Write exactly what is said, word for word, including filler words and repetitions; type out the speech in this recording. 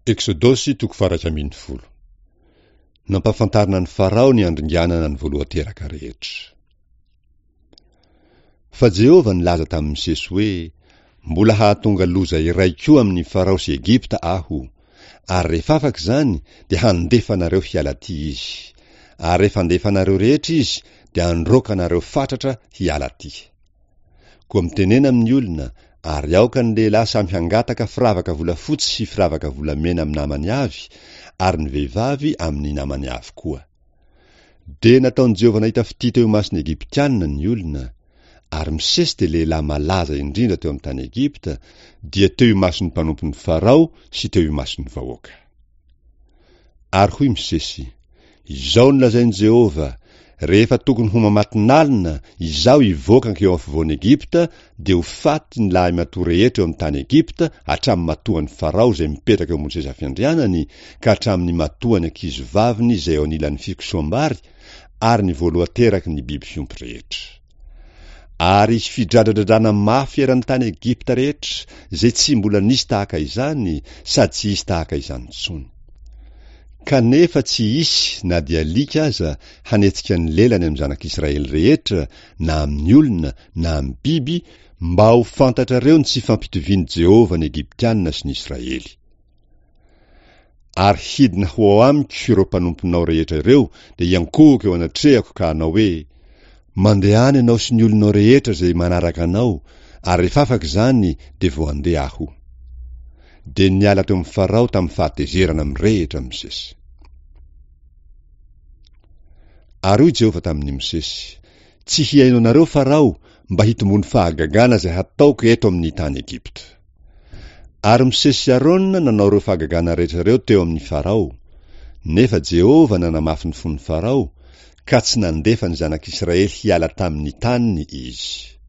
Eksodosy toko faraka ambin'ny folo. Nampafantarina ny Farao ny andringanana ny voalohan-teraka rehetra. Fa Jehovah nilaza tamin'ny Mosesy hoe, mbola hahatonga loza iray koa amin'ny Farao sy Egipta aho, ary rehefa afaka izany dia handefanareo hiala aty izy, ary rehefa andefanareo rehetra izy dia handroaka anareo fatratra hiala aty. Koa mitenena amin'ny olona, ary aoka ny lehilahy samy hangataka firavaka volafotsy sy firavaka volamena amin'ny namany avy, ary ny vehivavy amin'ny namany avy koa. De nataon'i Jehovah nahita fity teo imason'ny Egiptianina ny olona, ary Mosesy dia lehilahy malaza indrindra teo amin'ny tany Egipta, dia teo imason'ny mpanompon'ny Farao sy teo imason'ny vahoaka. Ary hoy Mosesy, izao nolazain'i Jehovah, rehefa tokony ho mamatinalina, izao hivoakako eo afovoan'i Egipta, dia ho faty ny lahy matoa rehetra eo amin'ny tany Egipta, hatramin'ny matoan'ny Farao izay mipetraka eo ambony seza fiandrianany, ka hatramin'ny matoan'ny ankizivaviny izay eo anilan'ny fikosoam-bary, ary ny voalohan-teraky ny biby fiompy rehetra. Ary hisy fidradradradrana mafy eran'ny tany Egipta rehetra, izay tsy mbola nisy tahaka izany, sady tsy hisy tahaka izany intsony. Kanefa tsy hisy na dia alika aza hanetsika ny lelany amin'ny zanak'Israely rehetra, na amin'ny olona, na amin'ny biby, mba ho fantatrareo ny tsy fampitovian'i Jehovah ny Egiptianina sy ny Israely. Ary hidina ho ao amiko ireo mpanomponao rehetra ireo, dia iankohako eo anatrehako ka hanao hoe, mandehany ianao sy ny olonao rehetra izay manaraka anao, ary rehefa afaka izany dia vao handeha aho. De niala teo amin'ny Farao tamin'ny fahatezerana mirehitra Mosesy. Ary hoy Jehovah tamin'ny Mosesy, tsy hiaino anareo Farao mba hitombony fahagagana izay hataoko eto amin'ny tany Egipta. Ary Mosesy sy Arona nanao ireo fahagagana rehetra ireo teo amin'ny Farao, nefa Jehovah nanamafy ny fon'ny Farao, ka tsy nandefa ny zanak'Israely hiala tamin'ny taniny izy.